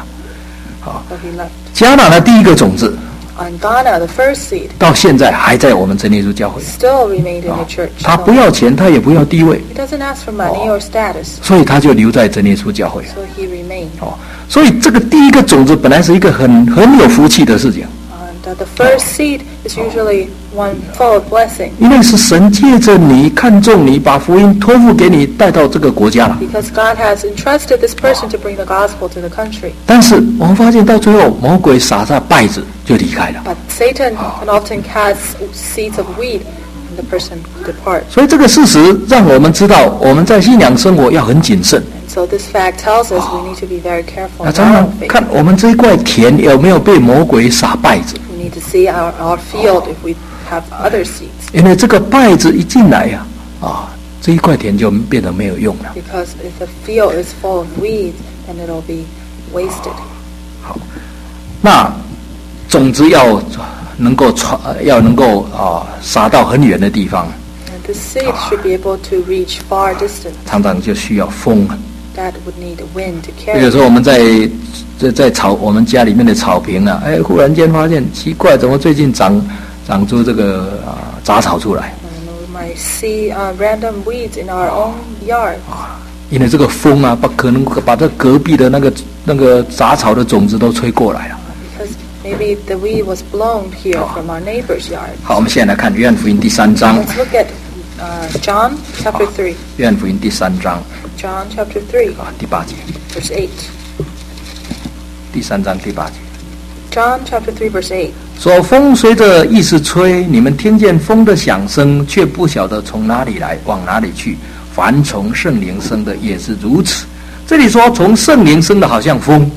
so he left. 加纳的第一个种子 On Ghana, the first seed 到现在还在我们真耶稣教会。 still remained in the church. 他 So 不要钱，他也不要地位， he doesn't ask for money or status, 所以他就留在真耶稣教会。 so he remained. 所以这个第一个种子本来是一个很有福气的事情， And the first seed is usually one full of blessing 因为是神借着你看中你，把福音托付给你，带到这个国家了。 because God has entrusted this person to bring the gospel to the country. 但是我们发现到最后，魔鬼撒下稗子就离开了。 But Satan can often cast seeds of weed and the person departs. 所以这个事实让我们知道，我们在信仰生活要很谨慎。 So this fact tells us we need to be very careful 那 in 常 our 常 own faith. 看我们这一块田有没有被魔鬼撒稗子， We need to see our field if we have other seeds. 因为这个稗子一进来呀，这一块田就变得没有用了。 Because if the field is full of weeds, then it'll be wasted. 那种子要能够撒到很远的地方， And the seed should be able to reach far distance. 常常就需要风。 That would need wind to 有 carry. 时候我们在我们家里面的草坪啊，忽然间发现奇怪，怎么最近长出这个杂草出来？ And we might see random weeds in our own yard. 因为这个风啊，可能把这隔壁的那个杂草的种子都吹过来了。 Because maybe the weed was blown here from our neighbor's yard. 好，我们现在来看约翰福音第3章。 Let's look at John chapter 3. 约翰福音第3章 John chapter 3, 第8节， verse 8. 第3章第8节 John chapter 3, verse 8. 说：风随着意思吹，你们听见风的响声，却不晓得从哪里来，往哪里去。凡从圣灵生的也是如此。这里说从圣灵生的好像风，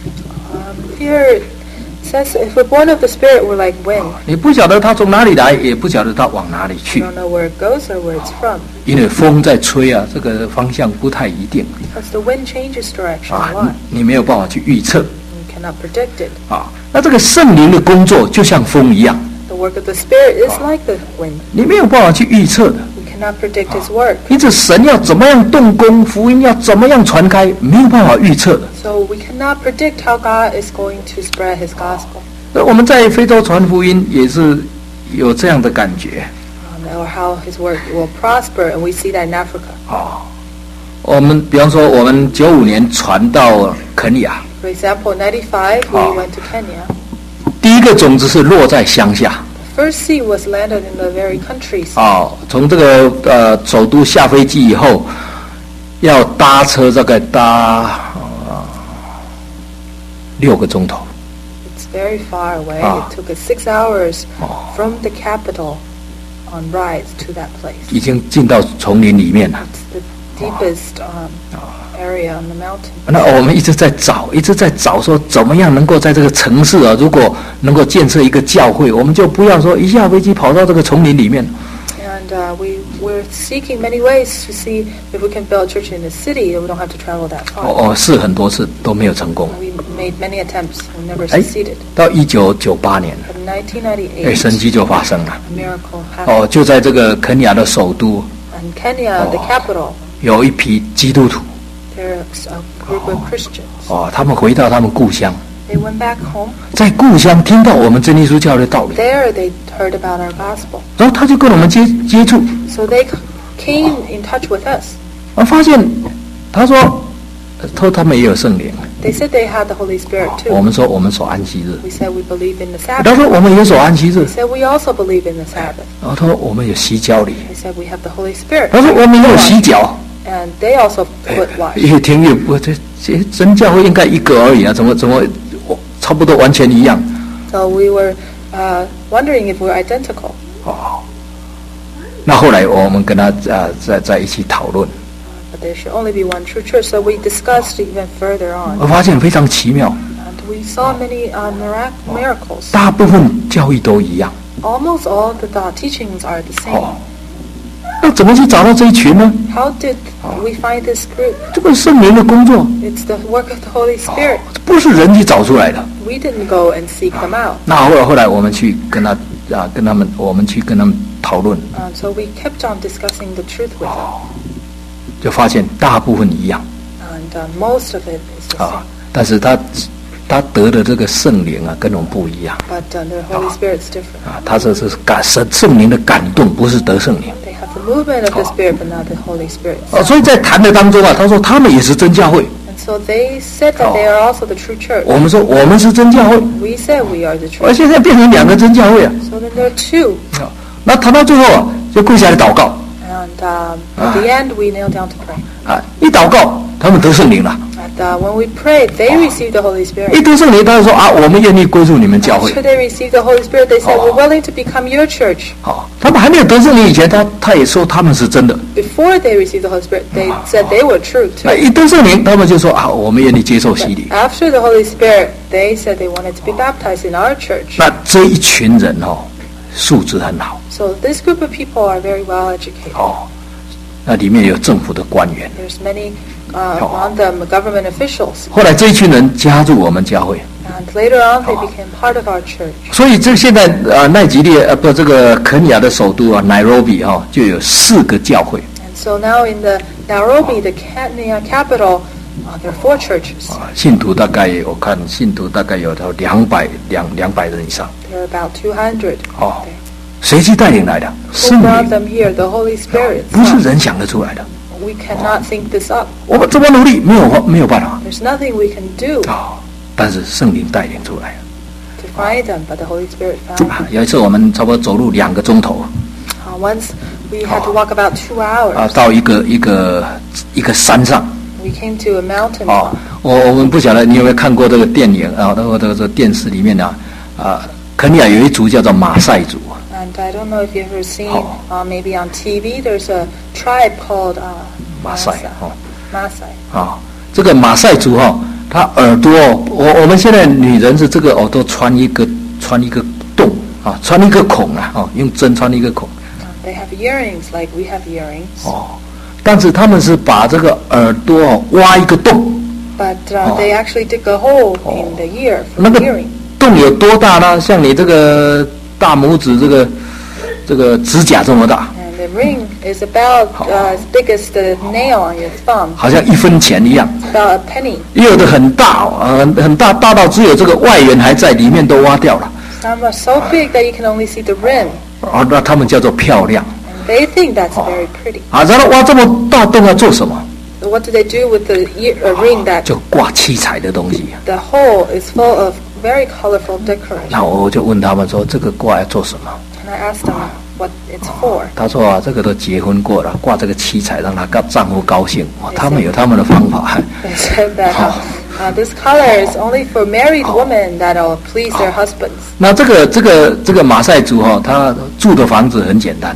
Here it says, if we're born of the Spirit, we're like wind. 你不晓得它从哪里来，也不晓得它往哪里 We 去， don't know where it goes or where it's from. 因为风在吹啊，这个方向不太一定 Because the wind changes direction a lot. 你没有办法去预测 We cannot predict it. 那这个圣灵的工作就像风一样， The work of the Spirit is like the wind. 你没有办法去预测的。 We cannot predict His work. 因此，神要怎么样动工，福音要怎么样传开，没有办法预测的。 So we cannot predict how God is going to spread His gospel. 我们在非洲传福音也是有这样的感觉。 Or how His work will prosper, and we see that in Africa. 我们比方说，我们95年传到肯尼亚， For example, in 95, we went to Kenya. 第一个种子是落在乡下。 The first seed was landed in the very countryside. 从这个首都下飞机以后，要搭车大概搭6个钟头。 It's very far away. It took us 6 hours from the capital on rides to that place. 已经进到丛林里面了。 It's the deepest area on the mountain. 那我们一直在找，说怎么样能够在这个城市啊，如果能够建设一个教会，我们就不要说一下飞机跑到这个丛林里面。 And we're seeking many ways to see if we can build a church in the city, that we don't have to travel that far. 试很多次都没有成功。 We made many attempts and never succeeded. 到1998年， But in 1998, 神迹就发生了。 a miracle happened. 就在这个肯尼亚的首都， In Kenya, the capital, 有一批基督徒， there's a group of Christians. 他们回到他们故乡， They went back home. 在故乡听到我们真耶稣教的道理， There they heard about our gospel. 然后他就跟我们接触， So they came in touch with us. 发现他说他们也有圣灵， They said they had the Holy Spirit 我 too. 们说我们守安息日， We said we believe in the 他 Sabbath. 说我们也守安息日 They，said we also believe in the Sabbath. 然后他说我们有洗脚礼， They said we have the Holy Spirit. 他说我们也有洗脚。 And they also foot wash. 越听越不，这真教会应该一个而已啊，怎么差不多完全一样？ So we were wondering if we're identical. 哦，那后来我们跟他在一起讨论， But there should only be one true church. So we discussed even further on. 我发现非常奇妙， And we saw many miracles. 大部分教义都一样。 Almost all the teachings are the same. 哦，那怎么去找到这一群呢？ How did we find this group? 这个圣灵的工作， It's the work of the Holy Spirit. 不是人去找出来的。 We didn't go and seek them out. 那后来我们去跟他们讨论， So we kept on discussing the truth with them. 就发现大部分一样 And most of it is the 啊 same. 但是他得的这个圣灵啊，跟我们不一样 But the Holy Spirit's different. 啊。他这是圣灵的感动，不是得圣灵 They have the movement of the Spirit, but not the Holy Spirit. 哦。所以在谈的当中啊，他说他们也是真教会， And so they said that they are also the true church. 我们说我们是真教会， We said we are the 而 true. 现在变成两个真教会啊。 So then there are two. 那谈到最后啊，就跪下来祷告 And at the end, we kneel down to pray. 啊，一祷告他们得圣灵了， And when we prayed, they received the Holy 一 Spirit. 得圣灵，他就说啊，我们愿意归入你们教会 After。they received the Holy Spirit, they said, we're willing to become your church. 好，他们还没有得圣灵以前，他也说他们是真的。 Before they received the Holy Spirit, they said they were true 那 too. 一得圣灵，他们就说啊，我们愿意接受洗礼。 After the Holy Spirit, they said they wanted to be baptized in our church. 那这一群人哦，素质很好 So this group of people are very well educated. 哦，那里面有政府的官员。 There's many among them government officials. 后来这一群人加入我们教会， And later on, they became part of our church. 所以这现在奈及利亚这个肯尼亚的首都啊，Nairobi 哈、就有4个教会 And so now in the Nairobi, the Kenya capital, there are 4 churches. 啊，信徒大概我看信徒大概有到200人以上。 There are about 200. 哦 there. 谁去带领来的？ Who 圣 brought 灵， them here? The Holy Spirit. 不是人想得出来的。 We cannot think this up. 我们这么努力，没有办法 There's nothing we can do 啊、但是圣灵带领出来。 to find them, but the Holy Spirit found 啊 them. 有一次我们差不多走路2个钟头 Once we had to walk about 2 hours. 啊，到一个山上 We came to a mountain 啊 top.， 我们不晓得你有没有看过这个电影啊，这个电视里面肯尼亚有一族叫做马赛族 And I don't know if you've ever seen, Oh. maybe on TV, there's a tribe called Maasai, oh. Maasai. 啊，这个马赛族哈、他耳朵我们现在女人是这个耳朵穿一个洞啊，穿一个孔啊，哦，用针穿一个孔 They have earrings like we have earrings, 哦，但是他们是把这个耳朵挖一个洞， but they actually dig a hole in the ear for 那 the 个 earring. 洞有多大呢？像你这个大拇指这个指甲这么大， And the ring is about as big as the nail on your thumb, 好像1分钱一样。 about a penny. 也有的很大很大到只有这个外缘还在，里面都挖掉了。 Some are so big that you can only see the rim, 那他们叫做漂亮 and they think that's very pretty. 啊。然后挖这么大洞要做什么？ So what do they do with the ring that 就挂七彩的东西。 the hole is full of very colorful decoration? 那我就问他们说，这个挂要做什么？ And I asked them what it's for. 他说啊，这个都结婚过了，挂这个七彩让他丈夫高兴。他们有他们的方法。 They said that this color is only for married women that'll please their husbands. 那这个马赛族他住的房子很简单，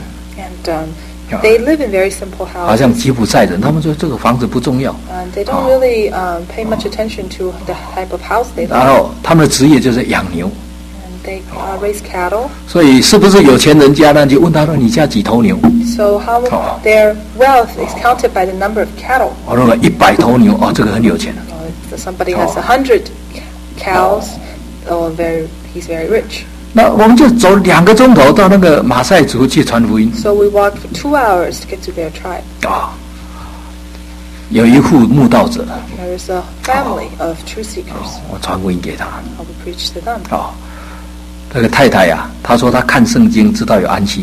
And they live in very simple 好 houses. 像吉普赛人，他们说这个房子不重要。 And they don't really pay much attention to the type of house they 然 live in. 后他们的职业就是养牛， And they raise cattle. 所以是不是有钱人家呢？就问他说：“你家几头牛 So how their wealth is counted by the number of cattle.？” 我说100头牛，哦，这个很有钱。 If somebody has 100 cows, he's very rich. 那我们就走2个钟头到那个马赛族去传福音 So we walked for 2 hours to get to their tribe. 啊。有一户慕道者， There is a family of truth seekers. 我传福音给他 I will preach to them. 啊。那个太太呀，她说她看圣经知道有安息日，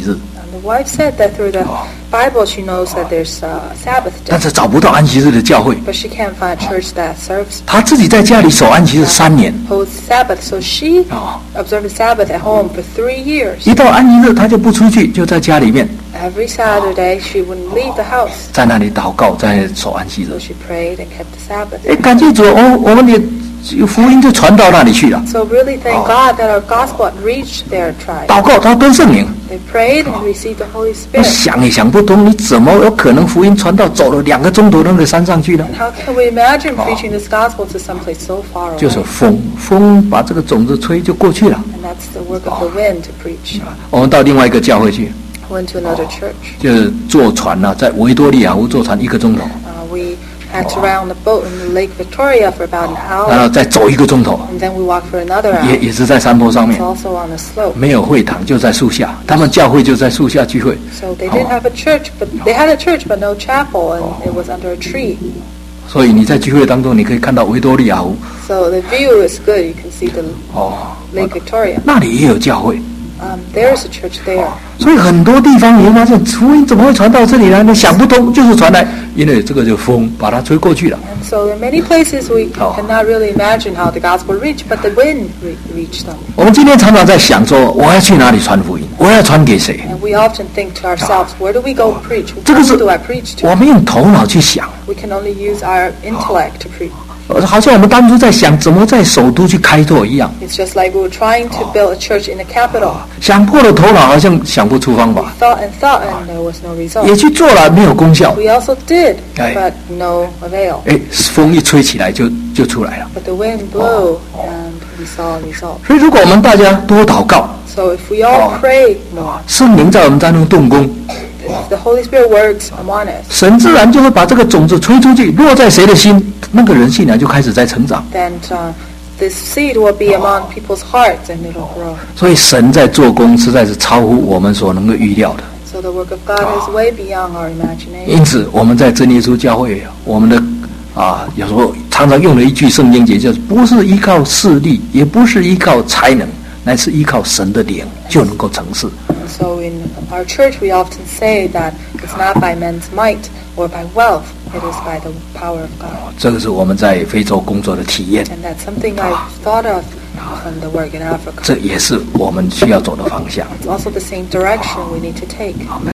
The wife said that through the Bible she knows that there's Sabbath 但 day, 是找不到安息日的教会。 but she can't find a church that serves 她自己在家里守安息日3年， holds Sabbath. So she 哦， observed Sabbath at home for 3 years. 一到安息日她就不出去，就在家里面 Every Saturday she wouldn't leave the house. 在那里祷告，在守安息日 So。she prayed and kept the Sabbath. 哎，感谢主，我们的福音就传到那里去了。 So really thank God that our gospel had reached their tribe. 祷告，他得圣灵。 They prayed and received the Holy 我 Spirit. 想也想不通，你怎么有可能福音传到走了2个钟头那个山上去呢？ How can we imagine preaching this gospel to someplace so far 就是 away? 风把这个种子吹就过去了。 And that's the work of the wind to preach. 我们到另外一个教会去， Went to another church. 就是坐船啊，在维多利亚湖坐船1个钟头， We had to round the boat in Lake Victoria for about an 然后 hour, 再走1个钟头， and then we walked for another 也 hour. 也是在山坡上 It's 面， also on a slope. 没有会堂，就在树下。他们教会就在树下聚会。 So they didn't have a church, but they had a church but no chapel, and it was under a tree. 所以你在聚会当中，你可以看到维多利亚湖。 So the view is good. You can see the 哦， Lake Victoria. 那里也有教会。 There's a church there. 所以很多地方你会发现，福音怎么会传到这里来呢？想不通，就是传来，因为这个就风把它吹过去了。 And so in many places we Oh. cannot really imagine how the gospel reached, but the wind reached them. 我们今天常常在想说，我要去哪里传福音？我要传给谁？ And we often think to ourselves, where do we go preach? 这个是 Who do I preach to? 我们用头脑去想， We can only use our intellect to preach. 好像我们当初在想怎么在首都去开拓一样， It's just like we were trying to build a church in the capital. 想破了头脑，好像想不出方 We 法， thought and thought, and there was no 也 result. 去做了，没有功效。 We also did, Aye. but no avail. 哎，风一吹起来就出来了。 But the wind blew, and we saw a result. 所以，如果我们大家多祷告， So if we all pray more, 圣灵在我们当中动工， if the Holy Spirit works among us, 神自然就会把这个种子吹出去，落在谁的心，那个人信仰就开始在成长。 then this seed will be among people's hearts, and it'll grow. 所以，神在做工实在是超乎我们所能够预料的。 So the work of God is way beyond our imagination. 因此，我们在真耶稣教会，我们的有时候常常用的一句圣经节，就是不是依靠势力，也不是依靠才能，乃是依靠神的灵就能够成事。 So in our church we often say that it's not by men's might or by wealth, it is by the power of God. 这个是我们在非洲工作的体验， And that's something I've thought of from the work in Africa. 这也是我们需要走的方向。 It's also the same direction we need to take.